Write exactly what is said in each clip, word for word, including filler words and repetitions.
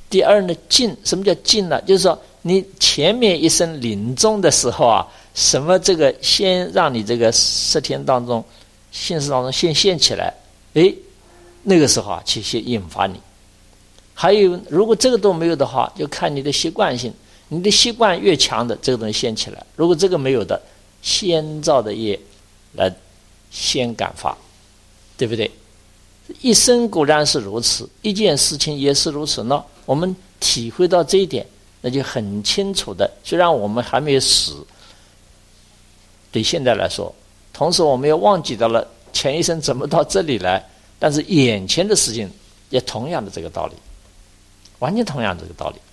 第二呢，尽。什么叫尽呢？就是说你前面一声临终的时候啊，什么这个先让你这个十天当中现实当中先现起来，哎，那个时候啊去先引发你。还有如果这个都没有的话，就看你的习惯性，你的习惯越强的，这个东西现起来。如果这个没有的，先造的业来先感发，对不对？一生果然是如此，一件事情也是如此呢。我们体会到这一点，那就很清楚的。虽然我们还没有死，对现在来说，同时我们也忘记到了前一生怎么到这里来，但是眼前的事情也同样的这个道理，完全同样这个道理。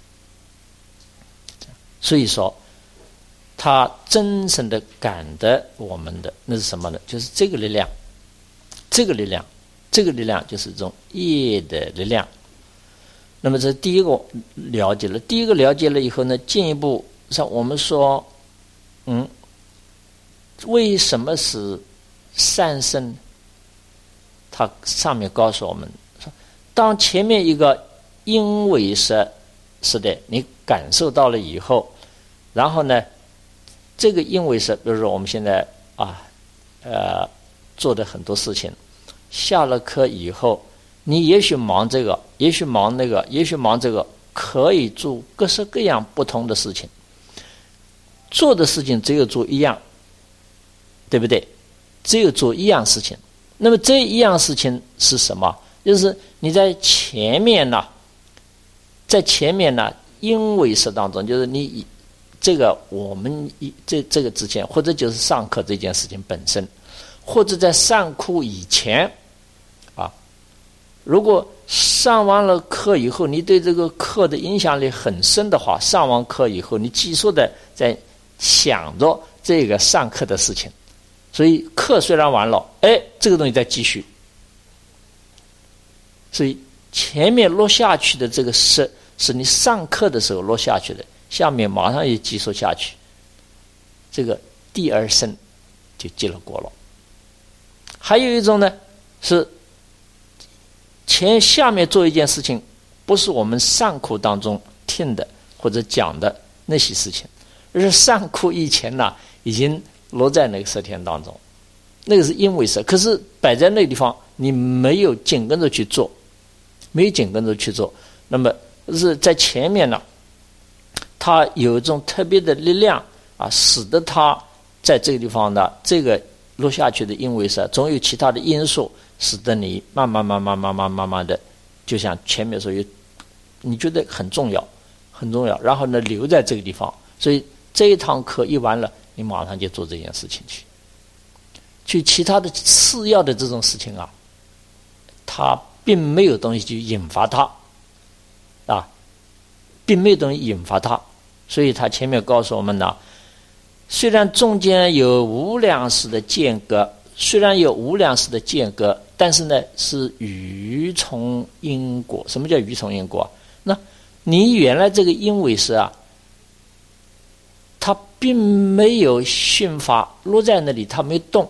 所以说他真诚的感得我们的那是什么呢？就是这个力量，这个力量这个力量就是一种业的力量。那么这第一个了解了，第一个了解了以后呢，进一步像我们说，嗯，为什么是善生？他上面告诉我们说，当前面一个因为是是的，你感受到了以后，然后呢，这个因为是，比如说我们现在啊，呃，做的很多事情。下了课以后，你也许忙这个，也许忙那个，也许忙这个，可以做各式各样不同的事情。做的事情只有做一样，对不对？只有做一样事情。那么这一样事情是什么？就是你在前面呢，在前面呢，因为是当中，就是你这个我们这这个之前，或者就是上课这件事情本身，或者在上课以前。如果上完了课以后，你对这个课的影响力很深的话，上完课以后，你继续的在想着这个上课的事情，所以课虽然完了，哎，这个东西在继续，所以前面落下去的这个是是你上课的时候落下去的，下面马上也继续下去，这个第二声就结了果了。还有一种呢是。前下面做一件事情，不是我们上课当中听的或者讲的那些事情，而是上课以前呢，已经落在那个十天当中，那个是因为是，可是摆在那个地方，你没有紧跟着去做，没有紧跟着去做，那么是在前面呢，它有一种特别的力量啊，使得它在这个地方的这个落下去的因为是，总有其他的因素。使得你慢慢慢慢慢慢慢慢的，就像前面说有，你觉得很重要，很重要，然后呢留在这个地方，所以这一堂课一完了，你马上就做这件事情去。去其他的次要的这种事情啊，它并没有东西去引发它，啊，并没有东西引发它，所以他前面告诉我们呢，虽然中间有无量世的间隔。虽然有无量世的间隔，但是呢是余从因果。什么叫余从因果？那你原来这个因为是啊，它并没有训发落在那里，它没动。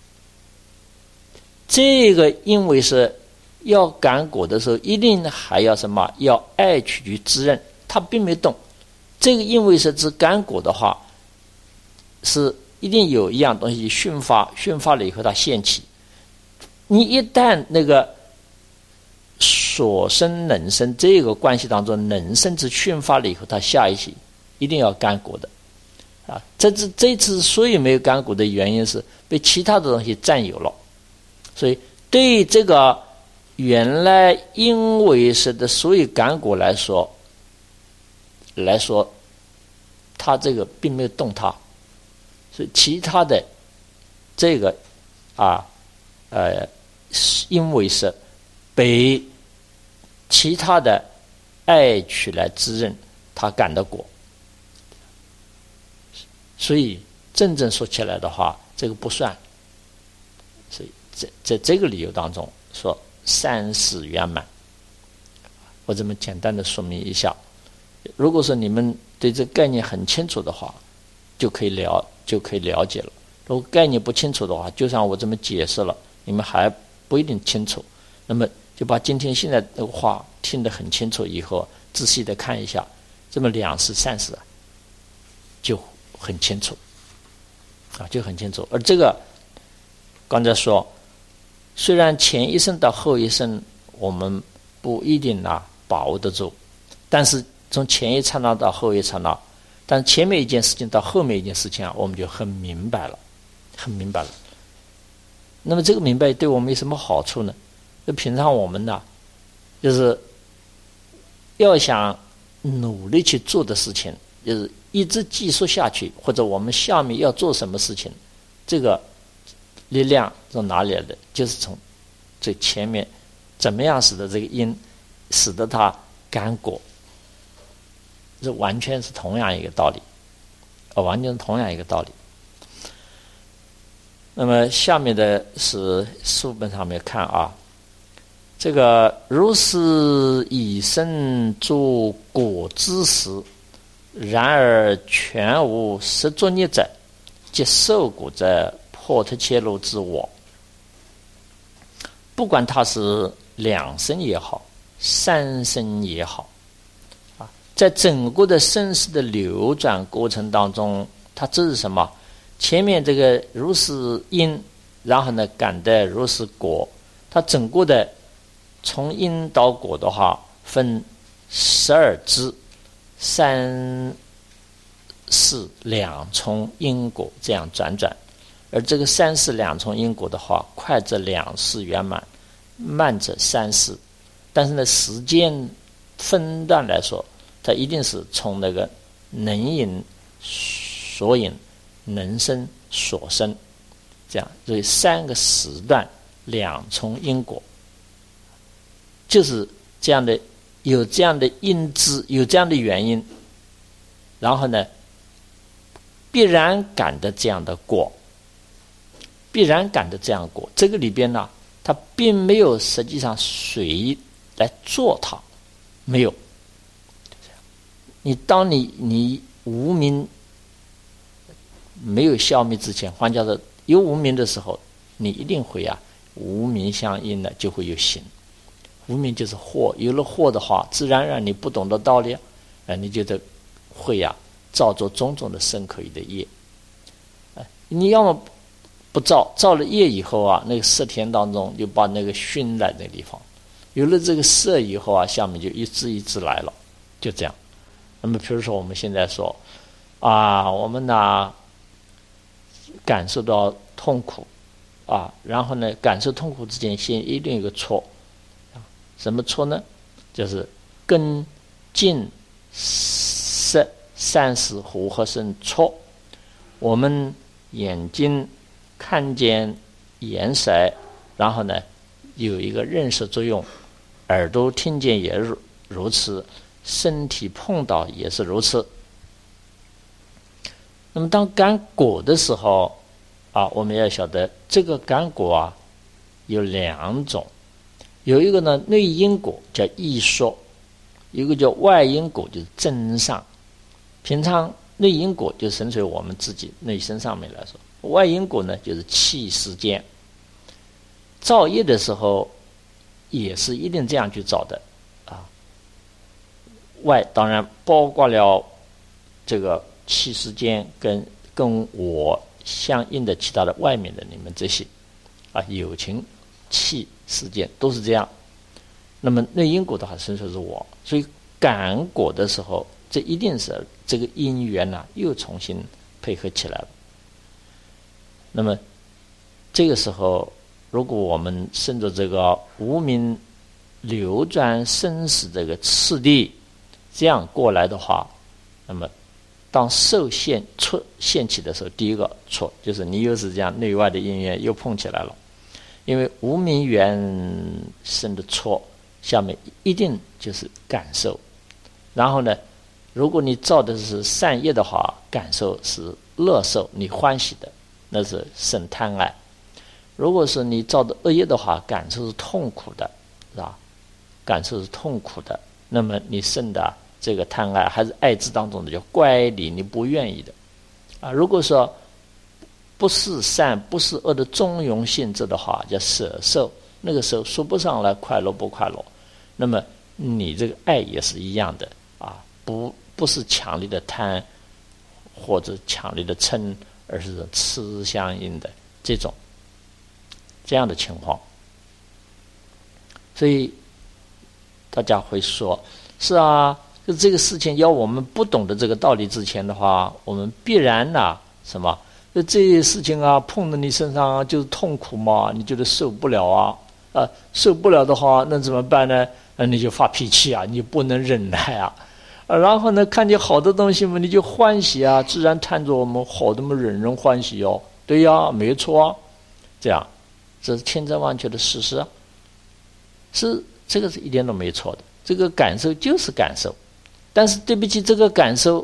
这个因为是要感果的时候，一定还要什么？要爱取去滋润，它并没动。这个因为是指感果的话，是。一定有一样东西训发，训发了以后它现起。你一旦那个所生能生这个关系当中，能生之训发了以后，它下一期一定要干果的啊。这次这次所以没有干果的原因是被其他的东西占有了，所以对这个原来因为是的所有干果来说来说，它这个并没有动它。所以其他的这个啊呃，因为是被其他的爱取来滋润，它感的果。所以真正说起来的话，这个不算。所以在在这个理由当中说三世圆满，我这么简单的说明一下。如果说你们对这个概念很清楚的话，就可以了就可以了解了。如果概念不清楚的话，就像我这么解释了，你们还不一定清楚，那么就把今天现在的话听得很清楚以后， 仔细的看一下，这么两世三世啊，就很清楚啊，就很清楚。而这个刚才说，虽然前一生到后一生我们不一定啊把握得住，但是从前一刹那到后一刹那，但前面一件事情到后面一件事情啊，我们就很明白了，很明白了。那么这个明白对我们有什么好处呢？就平常我们呢，就是要想努力去做的事情，就是一直继续下去，或者我们下面要做什么事情，这个力量从哪里来的？就是从最前面怎么样使得这个因，使得它感果，这完全是同样一个道理，啊，完全是同样一个道理。那么下面的是书本上面看啊，这个如是以身作果之时，然而全无实作孽者，即受果者破特切罗之我。不管它是两生也好，三生也好，啊，在整个的生死的流转过程当中，它这是什么？前面这个如是因，然后呢感得如是果，它整个的从因到果的话，分十二支，三世两重因果这样转转。而这个三世两重因果的话，快则两世圆满，慢则三世。但是呢，时间分段来说，它一定是从那个能因所引，能生所生，这样，所以三个时段两重因果，就是这样的，有这样的因支，有这样的原因，然后呢，必然感的这样的果，必然感的这样的果。这个里边呢，它并没有实际上谁来做它，没有。你当你你无明没有消灭之前，换句话说，有无明的时候，你一定会啊，无明相应的就会有行。无明就是惑，有了惑的话，自然让你不懂得道理，啊，你就得会呀、啊，造作种种的身口意的业。啊，你要么不造，造了业以后啊，那个色田当中就把那个熏在那个地方，有了这个色以后啊，下面就一支一支来了，就这样。那么比如说我们现在说啊，我们呢感受到痛苦啊，然后呢感受痛苦之前先一定有个错，什么错呢？就是根净色三识和合生错。我们眼睛看见颜色，然后呢有一个认识作用，耳朵听见也如如此，身体碰到也是如此。那么当感果的时候啊，我们要晓得这个感果啊有两种，有一个呢内因果叫意说，一个叫外因果就是真上。平常内因果就纯粹我们自己内身上面来说，外因果呢就是气时间。造业的时候也是一定这样去造的啊。外当然包括了这个气时间跟跟我相应的其他的外面的你们这些啊，有情气时间都是这样。那么内因果的话纯粹是我，所以感果的时候，这一定是这个因缘呢、啊、又重新配合起来了。那么这个时候，如果我们顺着这个无明流转生死这个次第这样过来的话，那么当受现错现起的时候，第一个错就是你又是这样内外的因缘又碰起来了，因为无明缘生的错，下面一定就是感受。然后呢，如果你造的是善业的话，感受是乐受，你欢喜的，那是生贪爱。如果是你造的恶业的话，感受是痛苦的，是吧？感受是痛苦的，那么你生的这个贪爱还是爱字当中的叫乖离，你不愿意的啊。如果说不是善不是恶的中庸性质的话，叫舍受，那个时候说不上来快乐不快乐。那么你这个爱也是一样的啊，不不是强烈的贪或者强烈的嗔，而是痴相应的这种这样的情况。所以大家会说，是啊，这个事情要我们不懂得这个道理之前的话，我们必然呐、啊、什么这些事情啊碰到你身上、啊、就是痛苦嘛，你觉得受不了啊啊，受不了的话那怎么办呢？那你就发脾气啊，你不能忍耐啊，啊然后呢看见好的东西嘛，你就欢喜啊，自然看着我们好的嘛，忍人欢喜哦，对呀，没错啊，这样这是千真万确的事实啊，是这个是一点都没错的，这个感受就是感受，但是对不起，这个感受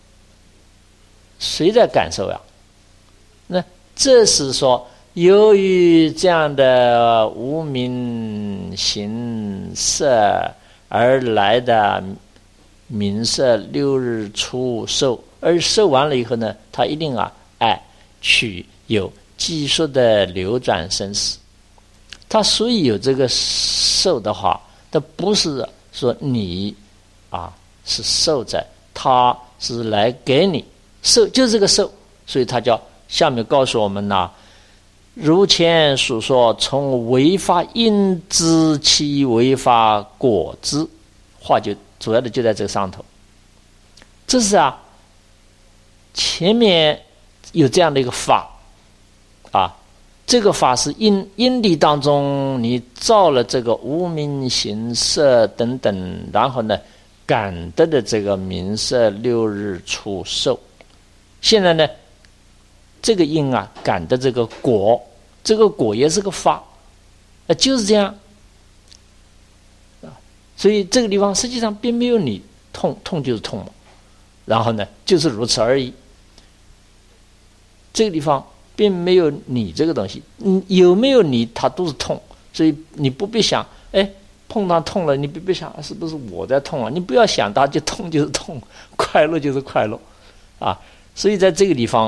谁在感受呀？那这是说由于这样的无明行色而来的名色六日初受，而受完了以后呢，他一定啊爱取有技术的流转生死。他所以有这个受的话，他不是说你啊是受在，他是来给你受，就是这个受，所以他叫下面告诉我们呢、啊，如前所说，从违法因知其违法果知，话就主要的就在这个上头。这是啊，前面有这样的一个法啊，这个法是因因地当中你造了这个无明行色等等，然后呢感得的这个名色六日初受。现在呢这个因啊感的这个果，这个果也是个法，呃就是这样啊。所以这个地方实际上并没有你痛，痛就是痛嘛，然后呢就是如此而已。这个地方并没有你这个东西，嗯，有没有你它都是痛，所以你不必想，哎，碰到痛了，你不必想是不是我在痛啊？你不要想它，就痛就是痛，快乐就是快乐啊。所以在这个地方，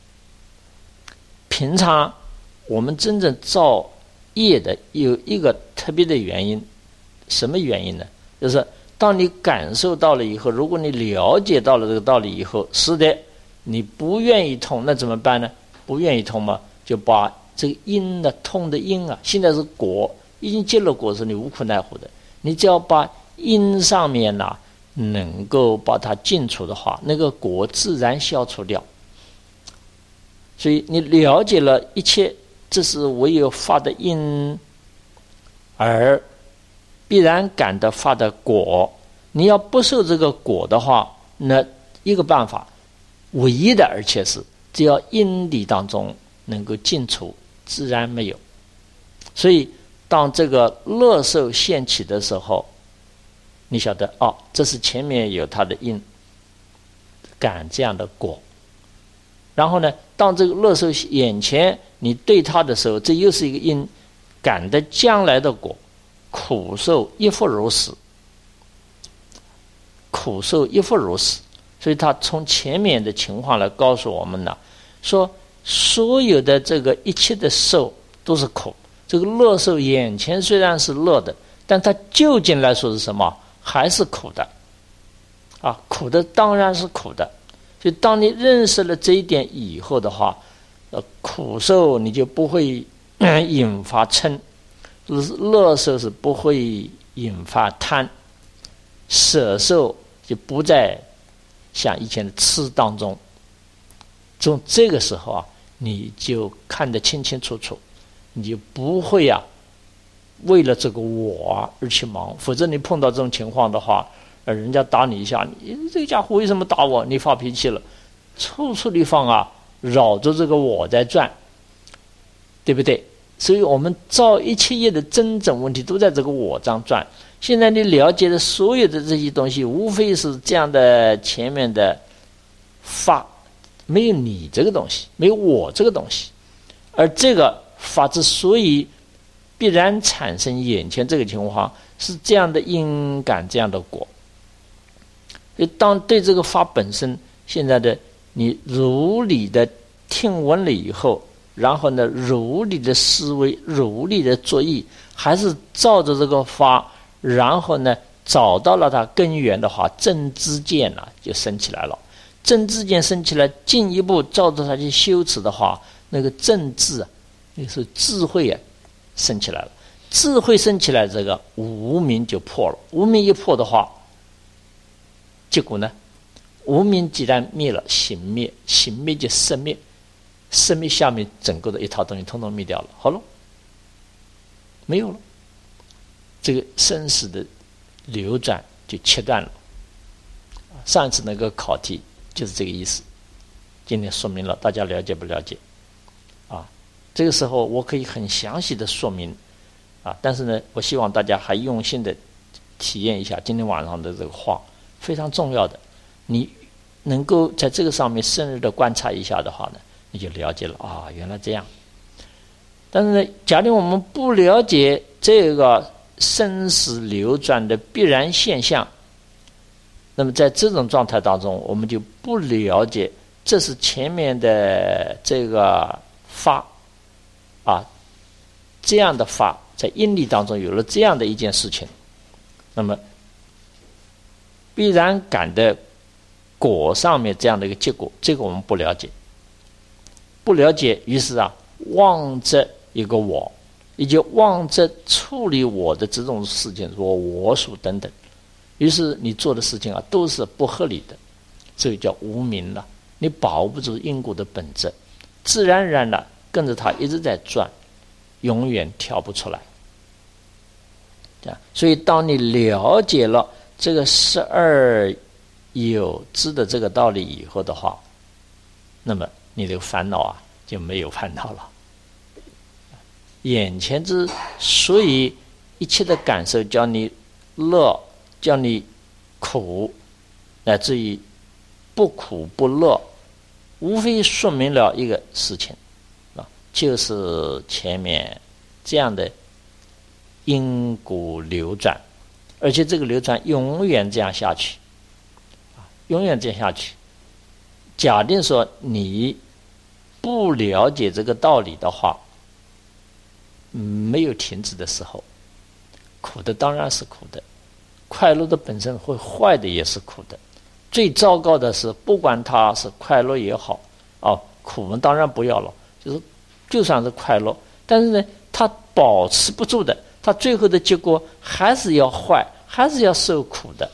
平常我们真正造业的有一个特别的原因，什么原因呢？就是当你感受到了以后，如果你了解到了这个道理以后，是的，你不愿意痛，那怎么办呢？不愿意痛嘛，就把这个因的痛的因啊，现在是果，已经结了果是你无可奈何的，你只要把因上面呐、啊、能够把它尽除的话，那个果自然消除掉。所以你了解了一切，这是唯有发的因，而必然感得发的果。你要不受这个果的话，那一个办法，唯一的，而且是只要因理当中能够尽除，自然没有。所以当这个乐受现起的时候，你晓得哦，这是前面有它的因感这样的果。然后呢，当这个乐受眼前你对它的时候，这又是一个因感的将来的果，苦受亦复如是，苦受亦复如是。所以他从前面的情况来告诉我们呢，说所有的这个一切的受都是苦，这个乐受眼前虽然是乐的，但它究竟来说是什么？还是苦的啊，苦的当然是苦的。所以当你认识了这一点以后的话，呃，苦受你就不会、呃、引发嗔，就是乐受是不会引发贪，舍受就不再像以前的痴当中。从这个时候啊，你就看得清清楚楚，你就不会啊为了这个我啊而去忙。否则你碰到这种情况的话，呃，人家打你一下，你这个家伙为什么打我？你发脾气了，处处地方啊绕着这个我在转，对不对？所以我们造一切业的真正问题都在这个我上转。现在你了解的所有的这些东西，无非是这样的前面的法，没有你这个东西，没有我这个东西。而这个法之所以必然产生眼前这个情况，是这样的因感这样的果。所以当对这个法本身，现在的你如理的听闻了以后，然后呢如理的思维，如理的作意，还是照着这个法，然后呢找到了它根源的话，正知见呢、啊、就生起来了。正知见生起来，进一步照着它去修持的话，那个正智啊，那个是智慧啊，生起来了。智慧生起来，这个无明就破了。无明一破的话，结果呢，无明既然灭了，行灭，行灭就生灭，生灭下面整个的一套东西统统灭掉了，好了，没有了，这个生死的流转就切断了。上一次那个考题就是这个意思，今天说明了，大家了解不了解？啊，这个时候我可以很详细的说明，啊，但是呢，我希望大家还用心的体验一下今天晚上的这个话，非常重要的。你能够在这个上面深入的观察一下的话呢，你就了解了啊，原来这样。但是呢，假定我们不了解这个生死流转的必然现象，那么在这种状态当中，我们就不了解这是前面的这个法啊，这样的法在因力当中有了这样的一件事情，那么必然感的果上面这样的一个结果，这个我们不了解，不了解，于是啊，妄着一个我，以及妄着处理我的这种事情，说我属等等，于是你做的事情啊都是不合理的，这个叫无明了。你保不住因果的本质，自然而然的跟着它一直在转，永远跳不出来。这样，所以当你了解了这个十二有知的这个道理以后的话，那么你的烦恼啊就没有烦恼了。眼前之所以一切的感受，叫你乐，叫你苦，乃至于不苦不乐，无非说明了一个事情啊，就是前面这样的因果流转，而且这个流转永远这样下去，永远这样下去。假定说你不了解这个道理的话，没有停止的时候，苦的当然是苦的，快乐的本身会坏的也是苦的。最糟糕的是，不管它是快乐也好，哦，苦们当然不要了，就是就算是快乐，但是呢，它保持不住的，它最后的结果还是要坏，还是要受苦的，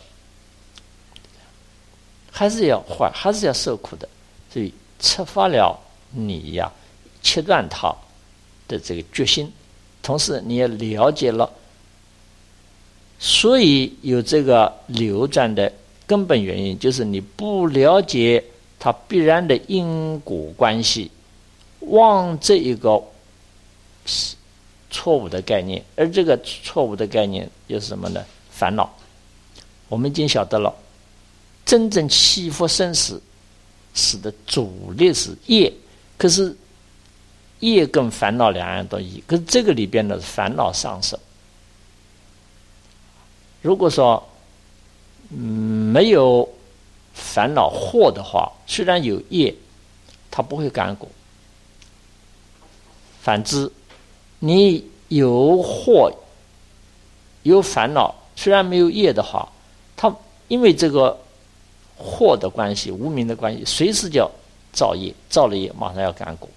还是要坏，还是要受苦的。所以，触发了你呀，切断它的这个决心，同时你也了解了，所以有这个流转的根本原因，就是你不了解它必然的因果关系，忘这一个错误的概念，而这个错误的概念就是什么呢？烦恼。我们已经晓得了，真正起伏生死死的主力是业，可是业跟烦恼两样东西，可是这个里边呢是烦恼上升。如果说嗯没有烦恼惑的话，虽然有业，它不会感果。反之，你有惑有烦恼，虽然没有业的话，它因为这个惑的关系，无明的关系，随时就要造业，造了业马上要感果。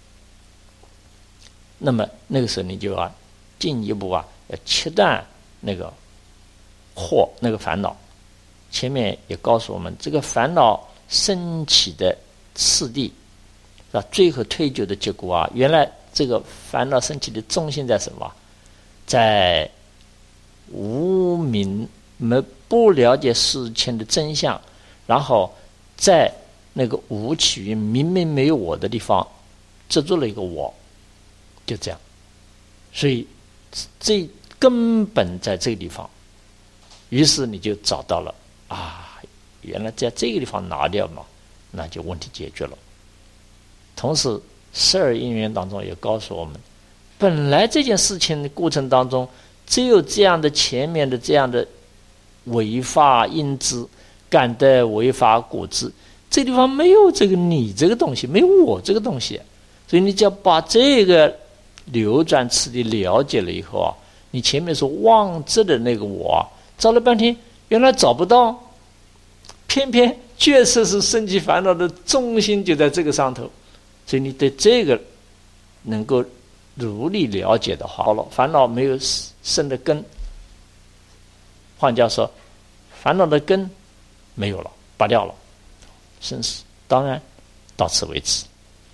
那么那个时候你就要进一步啊，要切断那个惑，那个烦恼。前面也告诉我们，这个烦恼升起的次第，是吧？最后推究的结果啊，原来这个烦恼升起的中心在什么？在无明，没不了解事情的真相，然后在那个无起于明明没有我的地方执着了一个我，就这样。所以这根本在这个地方，于是你就找到了啊，原来在这个地方拿掉嘛，那就问题解决了。同时十二因缘当中也告诉我们，本来这件事情的过程当中，只有这样的前面的这样的违法因知感的违法果知，这地方没有这个你这个东西，没有我这个东西，所以你只要把这个流转次第了解了以后啊，你前面说妄执的那个我啊， 找了半天，原来找不到，偏偏确实是升起烦恼的中心就在这个上头，所以你对这个能够如理了解的话，好了，烦恼没有生的根，换句话说，烦恼的根没有了，拔掉了，生死当然到此为止。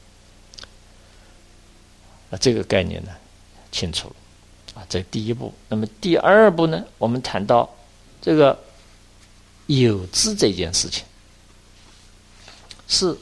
那这个概念呢，清楚了啊，这第一步。那么第二步呢，我们谈到这个有知这件事情，是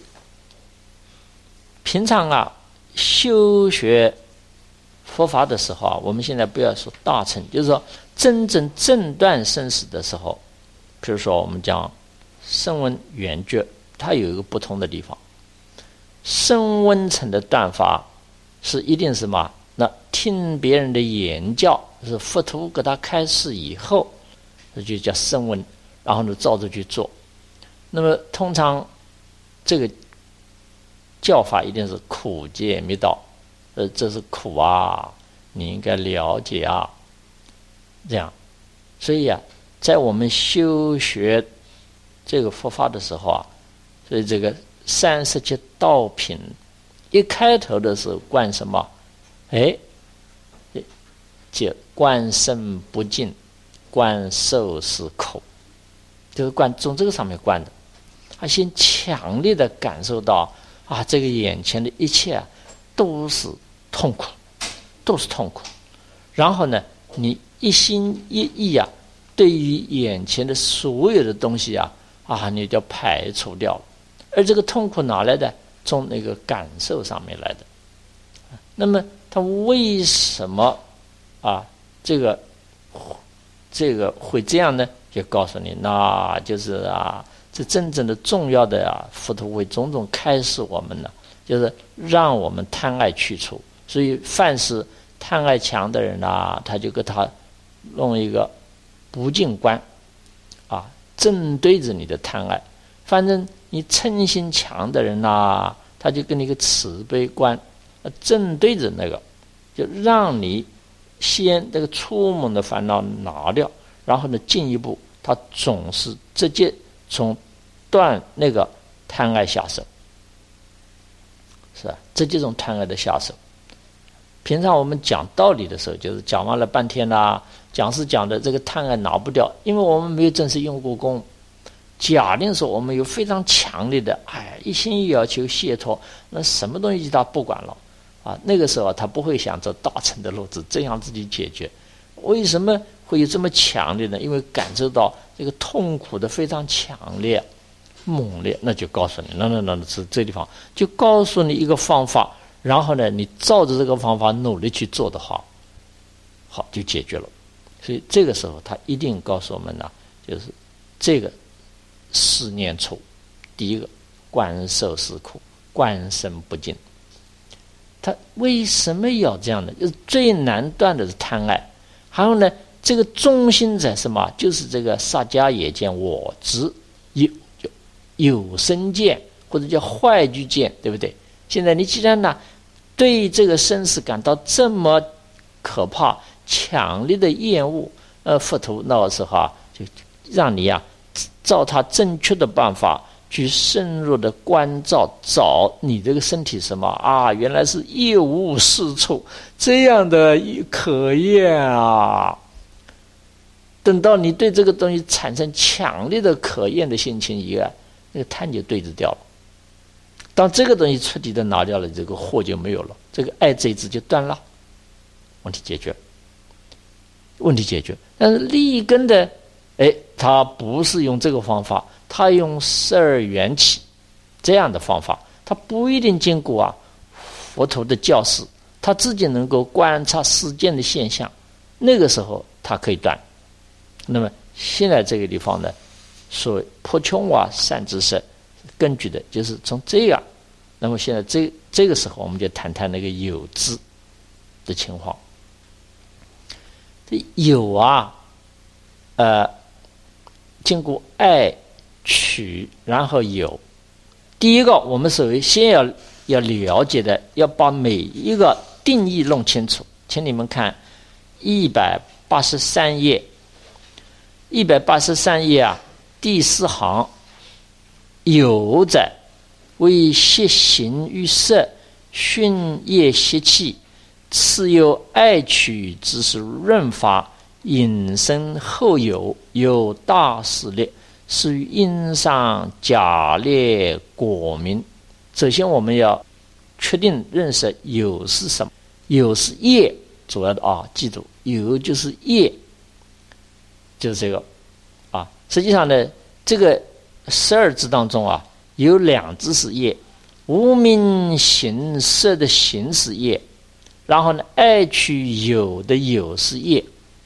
平常啊修学佛法的时候啊，我们现在不要说大乘，就是说真正证断生死的时候，比如说我们讲声闻缘觉，它有一个不同的地方。声闻乘的断法是一定是什么？那听别人的言教，是佛陀给他开示以后，这就叫声闻，然后呢照着去做。那么通常这个教法一定是苦戒密道，呃，这是苦啊，你应该了解啊，这样。所以啊，在我们修学这个佛法的时候啊，所以这个三十七道品一开头的时候观什么？哎，就观身不净，观受是苦，就是观从这个上面观的。他先强烈的感受到啊，这个眼前的一切啊，都是痛苦，都是痛苦。然后呢，你一心一意啊，对于眼前的所有的东西啊，啊，你就排除掉了。而这个痛苦哪来的？从那个感受上面来的。那么他为什么啊这个这个会这样呢？就告诉你，那就是啊，这真正的重要的啊，佛陀为种种开示我们呢，就是让我们贪爱去除。所以凡是贪爱强的人啊，他就给他弄一个不净观啊，正对着你的贪爱。反正你嗔心强的人啊，他就跟你一个慈悲观，正对着那个，就让你先这个初梦的烦恼拿掉，然后呢进一步，他总是直接从断那个贪爱下手，是吧？直接从贪爱的下手。平常我们讲道理的时候，就是讲完了半天啦、啊，讲是讲的这个贪爱拿不掉，因为我们没有正式用过功。假定说我们有非常强烈的哎一心一意要求解脱，那什么东西他不管了啊？那个时候他不会想走大乘的路子，这样自己解决。为什么会有这么强烈呢？因为感受到这个痛苦的非常强烈、猛烈，那就告诉你，那那那是这地方就告诉你一个方法，然后呢，你照着这个方法努力去做的话，好就解决了。所以这个时候他一定告诉我们呢，就是这个。四念处，第一个观受是苦，观身不净。他为什么要这样呢？就是最难断的是贪爱。还有呢，这个中心在什么？就是这个萨迦耶见我执有有生见，或者叫坏聚见，对不对？现在你既然呢对这个生死感到这么可怕、强烈的厌恶，呃，佛陀那时候啊，就让你啊。照他正确的办法去深入的关照，找你这个身体什么啊？原来是一无是处，这样的可厌啊！等到你对这个东西产生强烈的可厌的心情以外，那个贪就对峙掉了。当这个东西彻底的拿掉了，这个惑就没有了，这个爱这一支就断了，问题解决，问题解决。但是立根的。哎，他不是用这个方法，他用十二缘起这样的方法，他不一定经过啊佛陀的教示，他自己能够观察世间的现象，那个时候他可以断。那么现在这个地方呢，所谓破穷瓦善知识，根据的就是从这样。那么现在这这个时候，我们就谈谈那个有知的情况。这有啊，呃。经过爱取，然后有。第一个，我们首先要要了解的，要把每一个定义弄清楚。请你们看一百八十三页， 一百八十三页啊，第四行，有者为邪形于色，训业邪气，次有爱取之是润发，引生后有，有大势力，是于因上假列果名。首先我们要确定认识有是什么，有是业，主要的啊，记住有就是业，就是这个啊。实际上呢，这个十二支当中啊，有两支是业，无名行色的行是业，然后呢，爱取有的有是业。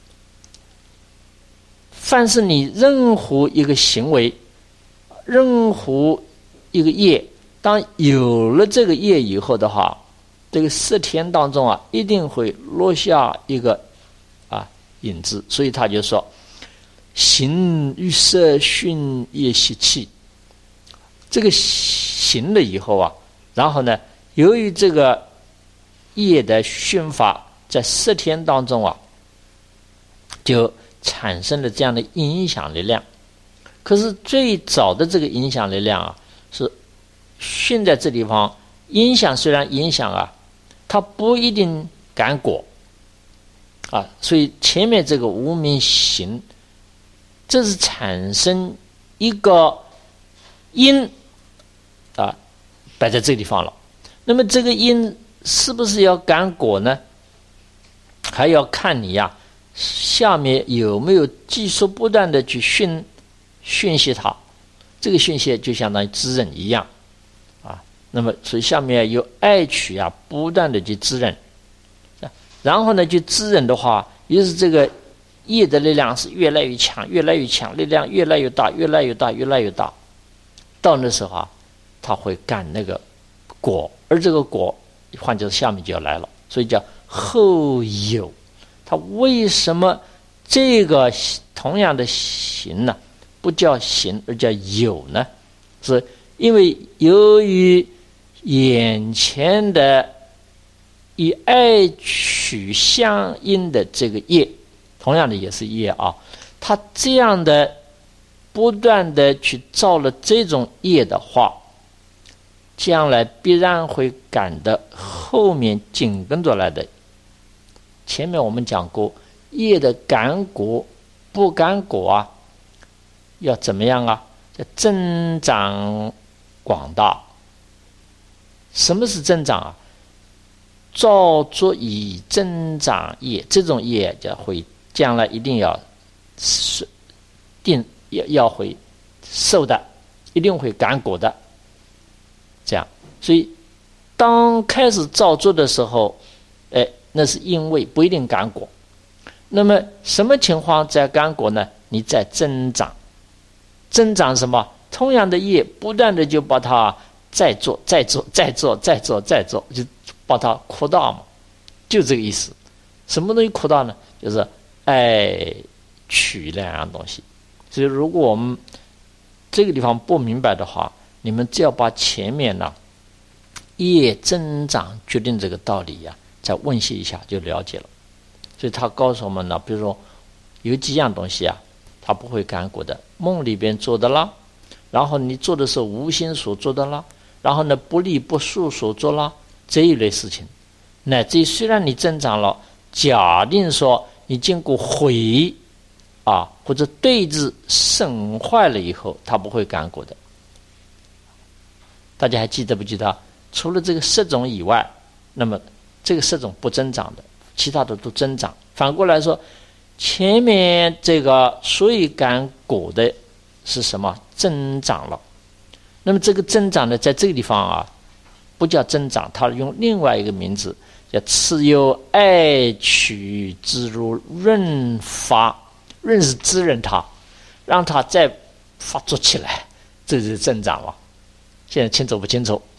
凡是你任何一个行为，任何一个业，当有了这个业以后的话，这个色天当中啊，一定会落下一个啊影子，所以他就说，行于色训业习气。这个行了以后啊，然后呢，由于这个业的熏法在色天当中啊，就产生了这样的影响力量。可是最早的这个影响力量啊，是熏在这地方影响，虽然影响啊，它不一定感果啊，所以前面这个无名行，这是产生一个因啊，摆在这个地方了。那么这个因是不是要感果呢？还要看你呀、啊，下面有没有继续不断的去训训习它。这个训习就相当于滋润一样啊。那么所以下面有爱取啊，不断的去滋润，然后呢，去滋润的话，于是这个业的力量是越来越强，越来越强，力量越来越大，越来越大，越来越大。到那时候啊，他会干那个果，而这个果换句下面就要来了，所以叫后有。他为什么这个同样的行呢，不叫行而叫有呢？是因为由于眼前的以爱取相应的这个业，同样的也是业啊，他这样的不断的去造了这种业的话，将来必然会感得后面紧跟着来的。前面我们讲过，业的感果不感果啊，要怎么样啊？叫增长广大。什么是增长啊？造作以增长业，这种业就会将来一定要是定要要会受的，一定会感果的。这样，所以当开始造作的时候，哎，那是因为不一定感果。那么什么情况在感果呢？你在增长，增长什么？同样的业，不断的就把它再做、再做、再做、再做、再做，就把它扩大嘛，就这个意思。什么东西扩大呢？就是爱取两样东西。所以如果我们这个地方不明白的话，你们只要把前面呢业增长决定这个道理呀、啊，再温习一下就了解了。所以他告诉我们呢，比如说有几样东西啊，他不会感果的，梦里边做的啦，然后你做的是无心所做的啦，然后呢不利不速所做啦，这一类事情，乃至于虽然你增长了，假定说你经过毁啊或者对峙损坏了以后，他不会感果的。大家还记得不记得？除了这个色种以外，那么这个色种不增长的，其他的都增长。反过来说，前面这个所以感果的是什么？增长了。那么这个增长呢，在这个地方啊，不叫增长，它用另外一个名字叫次有爱取之如润发，润是滋润它，让它再发作起来，这就是增长了。现在清楚不清楚？